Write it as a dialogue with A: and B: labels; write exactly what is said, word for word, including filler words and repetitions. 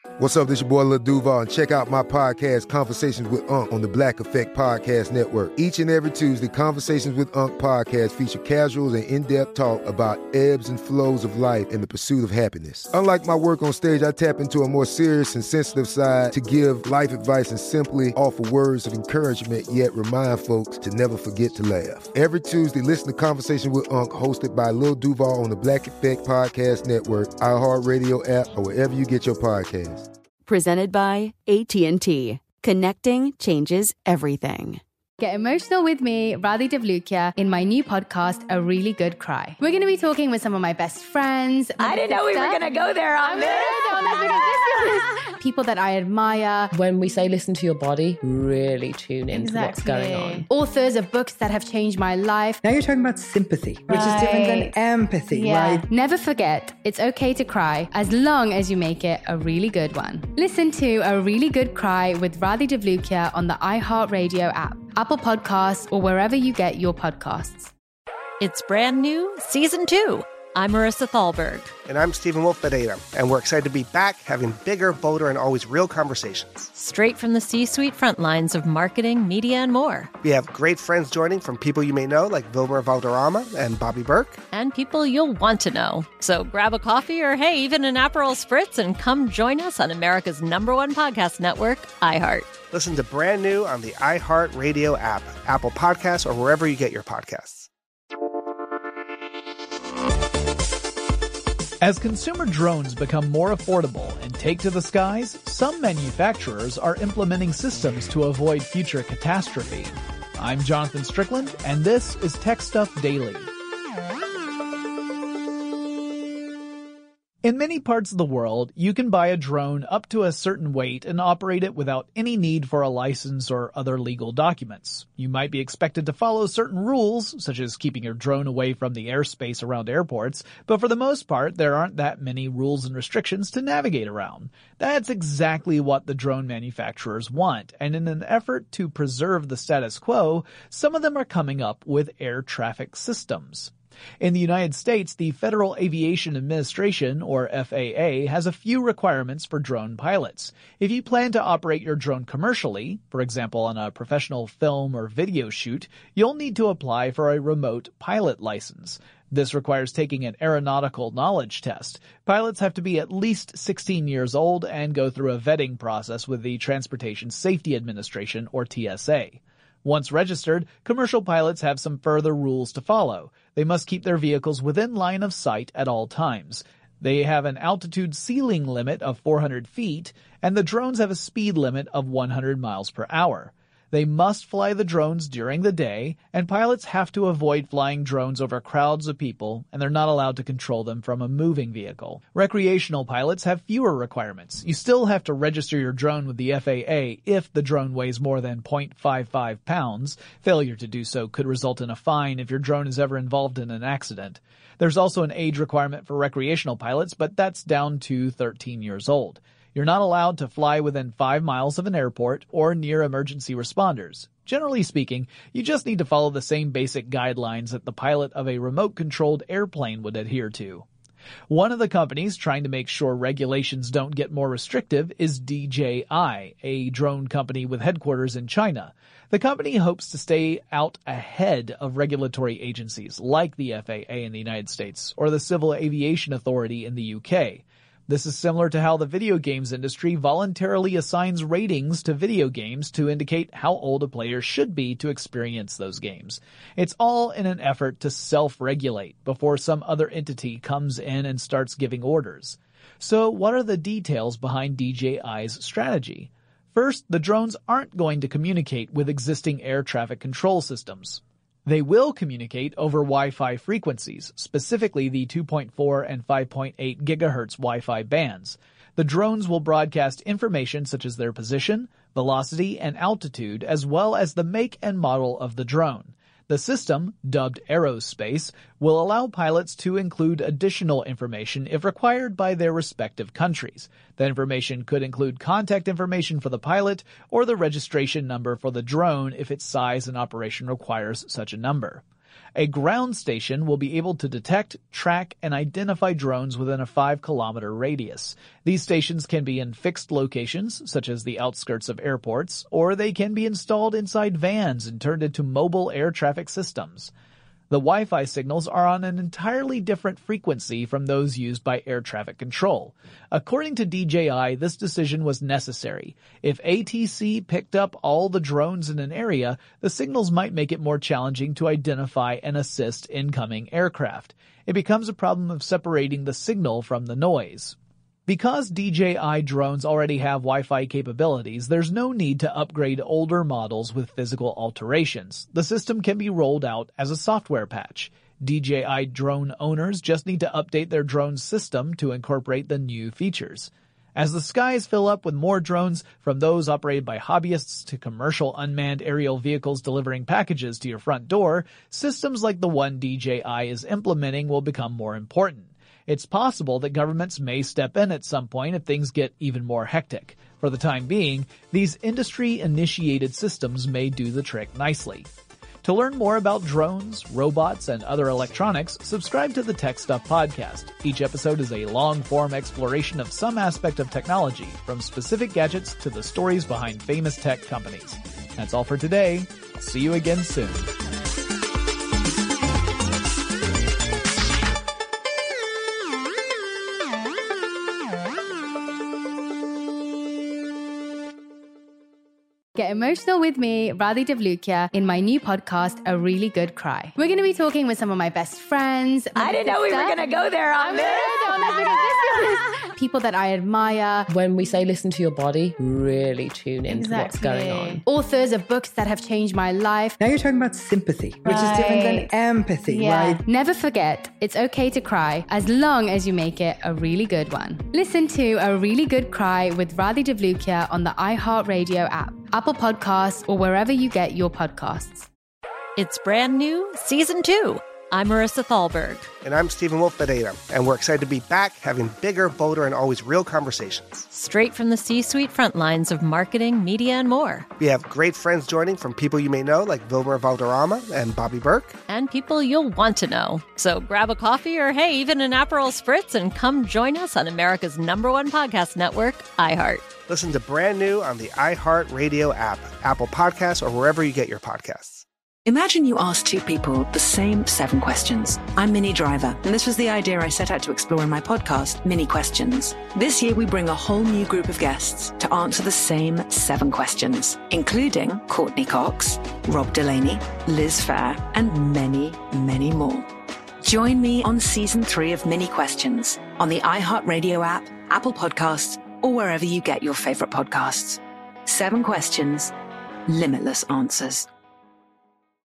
A: What's up, this your boy Lil Duval, and check out my podcast, Conversations with Unc, on the Black Effect Podcast Network. Each and every Tuesday, Conversations with Unc podcast feature casuals and in-depth talk about ebbs and flows of life and the pursuit of happiness. Unlike my work on stage, I tap into a more serious and sensitive side to give life advice and simply offer words of encouragement, yet remind folks to never forget to laugh. Every Tuesday, listen to Conversations with Unc, hosted by Lil Duval on the Black Effect Podcast Network, iHeartRadio app, or wherever you get your podcasts.
B: Presented by A T and T. Connecting changes everything.
C: Get emotional with me, Radhi Devlukia, in my new podcast, A Really Good Cry. We're going to be talking with some of my best friends.
D: I didn't know we were going to go there on this.
C: People that I admire.
E: When we say listen to your body, really tune into
C: Exactly.
E: what's going on.
C: Authors of books that have changed my life.
F: Now you're talking about sympathy, which
C: Right.
F: is different than empathy,
C: Yeah.
F: right?
C: Never forget, it's okay to cry as long as you make it a really good one. Listen to A Really Good Cry with Radhi Devlukia on the iHeartRadio app, Apple Podcasts, or wherever you get your podcasts.
D: It's brand new, season two. I'm Marissa Thalberg.
G: And I'm Stephen Wolf Pereira, and we're excited to be back having bigger, bolder, and always real conversations.
D: Straight from the C-suite front lines of marketing, media, and more.
G: We have great friends joining from people you may know, like Vilmer Valderrama and Bobby Burke.
D: And people you'll want to know. So grab a coffee or, hey, even an Aperol Spritz and come join us on America's number one podcast network, iHeart.
G: Listen to Brand New on the iHeartRadio app, Apple Podcasts, or wherever you get your podcasts.
H: As consumer drones become more affordable and take to the skies, some manufacturers are implementing systems to avoid future catastrophe. I'm Jonathan Strickland, and this is Tech Stuff Daily. In many parts of the world, you can buy a drone up to a certain weight and operate it without any need for a license or other legal documents. You might be expected to follow certain rules, such as keeping your drone away from the airspace around airports, but for the most part, there aren't that many rules and restrictions to navigate around. That's exactly what the drone manufacturers want, and in an effort to preserve the status quo, some of them are coming up with air traffic systems. In the United States, the Federal Aviation Administration, or F A A, has a few requirements for drone pilots. If you plan to operate your drone commercially, for example on a professional film or video shoot, you'll need to apply for a remote pilot license. This requires taking an aeronautical knowledge test. Pilots have to be at least sixteen years old and go through a vetting process with the Transportation Safety Administration, or T S A. Once registered, commercial pilots have some further rules to follow. They must keep their vehicles within line of sight at all times. They have an altitude ceiling limit of four hundred feet, and the drones have a speed limit of one hundred miles per hour. They must fly the drones during the day, and pilots have to avoid flying drones over crowds of people, and they're not allowed to control them from a moving vehicle. Recreational pilots have fewer requirements. You still have to register your drone with the F A A if the drone weighs more than zero point five five pounds. Failure to do so could result in a fine if your drone is ever involved in an accident. There's also an age requirement for recreational pilots, but that's down to thirteen years old. You're not allowed to fly within five miles of an airport or near emergency responders. Generally speaking, you just need to follow the same basic guidelines that the pilot of a remote-controlled airplane would adhere to. One of the companies trying to make sure regulations don't get more restrictive is D J I, a drone company with headquarters in China. The company hopes to stay out ahead of regulatory agencies like the F A A in the United States or the Civil Aviation Authority in the U K. This is similar to how the video games industry voluntarily assigns ratings to video games to indicate how old a player should be to experience those games. It's all in an effort to self-regulate before some other entity comes in and starts giving orders. So what are the details behind D J I's strategy? First, the drones aren't going to communicate with existing air traffic control systems. They will communicate over Wi-Fi frequencies, specifically the two point four and five point eight gigahertz Wi-Fi bands. The drones will broadcast information such as their position, velocity, and altitude, as well as the make and model of the drone. The system, dubbed Aerospace, will allow pilots to include additional information if required by their respective countries. The information could include contact information for the pilot or the registration number for the drone if its size and operation requires such a number. A ground station will be able to detect, track, and identify drones within a five kilometer radius. These stations can be in fixed locations, such as the outskirts of airports, or they can be installed inside vans and turned into mobile air traffic systems. The Wi-Fi signals are on an entirely different frequency from those used by air traffic control. According to D J I, this decision was necessary. If A T C picked up all the drones in an area, the signals might make it more challenging to identify and assist incoming aircraft. It becomes a problem of separating the signal from the noise. Because D J I drones already have Wi-Fi capabilities, there's no need to upgrade older models with physical alterations. The system can be rolled out as a software patch. D J I drone owners just need to update their drone system to incorporate the new features. As the skies fill up with more drones, from those operated by hobbyists to commercial unmanned aerial vehicles delivering packages to your front door, systems like the one D J I is implementing will become more important. It's possible that governments may step in at some point if things get even more hectic. For the time being, these industry-initiated systems may do the trick nicely. To learn more about drones, robots, and other electronics, subscribe to the Tech Stuff podcast. Each episode is a long-form exploration of some aspect of technology, from specific gadgets to the stories behind famous tech companies. That's all for today. I'll see you again soon.
C: Get emotional with me, Radhi Devlukia, in my new podcast, A Really Good Cry. We're going to be talking with some of my best friends.
I: I didn't know we were going to go there on
C: I'm
I: this.
C: gonna go there on this because people that I admire.
E: When we say listen to your body, really tune into
C: Exactly.
E: what's going on.
C: Authors of books that have changed my life.
F: Now you're talking about sympathy, which is different than
C: Right.
F: empathy,
C: Yeah.
F: right?
C: Never forget, it's okay to cry as long as you make it a really good one. Listen to A Really Good Cry with Radhi Devlukia on the iHeartRadio app, Apple Podcasts, or wherever you get your podcasts.
D: It's brand new, season two. I'm Marissa Thalberg.
G: And I'm Stephen Wolf Bedeta, and we're excited to be back having bigger, bolder, and always real conversations.
D: Straight from the C-suite front lines of marketing, media, and more.
G: We have great friends joining from people you may know, like Wilmer Valderrama and Bobby Burke.
D: And people you'll want to know. So grab a coffee or, hey, even an Aperol Spritz and come join us on America's number one podcast network, iHeart.
G: Listen to brand new on the iHeart Radio app, Apple Podcasts, or wherever you get your podcasts.
J: Imagine you ask two people the same seven questions. I'm Minnie Driver, and this was the idea I set out to explore in my podcast, Minnie Questions. This year, we bring a whole new group of guests to answer the same seven questions, including Courtney Cox, Rob Delaney, Liz Phair, and many, many more. Join me on season three of Minnie Questions on the iHeartRadio app, Apple Podcasts, or wherever you get your favorite podcasts. Seven questions, limitless answers.